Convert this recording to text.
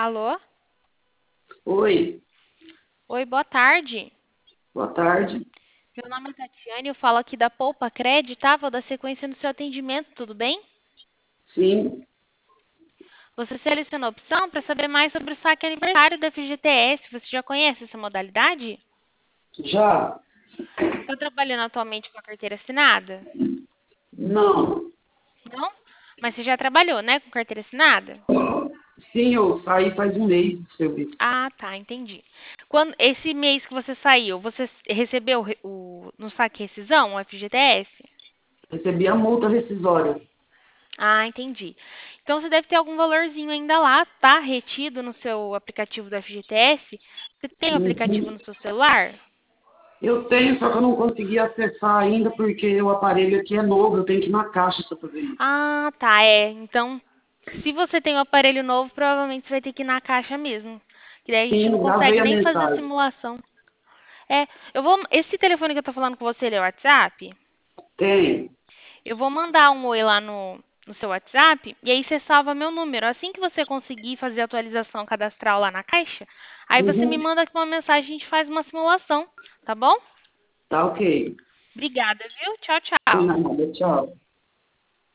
Alô? Oi, Oi, boa tarde. boa tarde. Meu nome é Tatiane, eu falo aqui da Poupa Cred, tá? Vou dar sequência no seu atendimento, tudo bem? Sim, Você selecionou a opção para saber mais sobre o saque aniversário da FGTS. Você já conhece essa modalidade? já? Está trabalhando atualmente com a carteira assinada? Não. Não? Mas você já trabalhou, né, com carteira assinada? Sim, eu saí faz um mês do serviço. Ah, tá, entendi. Quando esse mês que você saiu, você recebeu no saque rescisão, o FGTS? Recebi a multa rescisória. Ah, entendi. Então você deve ter algum valorzinho ainda lá, tá? Retido no seu aplicativo do FGTS. Você tem o aplicativo no Uhum. seu celular? Eu tenho, só que eu não consegui acessar ainda porque o aparelho aqui é novo, eu tenho que ir na caixa para fazer isso. Ah, tá, é. Então, se você tem um aparelho novo, provavelmente você vai ter que ir na caixa mesmo. Que daí a gente não Sim, já consegue veio a nem fazer a mensagem. simulação. É, eu vou. Esse telefone que eu tô falando com você, ele é o WhatsApp? Tem. Eu vou mandar um oi lá no seu WhatsApp e aí você salva meu número. Assim que você conseguir fazer a atualização cadastral lá na caixa, aí você me Uhum. manda aqui uma mensagem e a gente faz uma simulação, tá bom? Tá ok. Obrigada, viu? Tchau, De tchau. nada, tchau.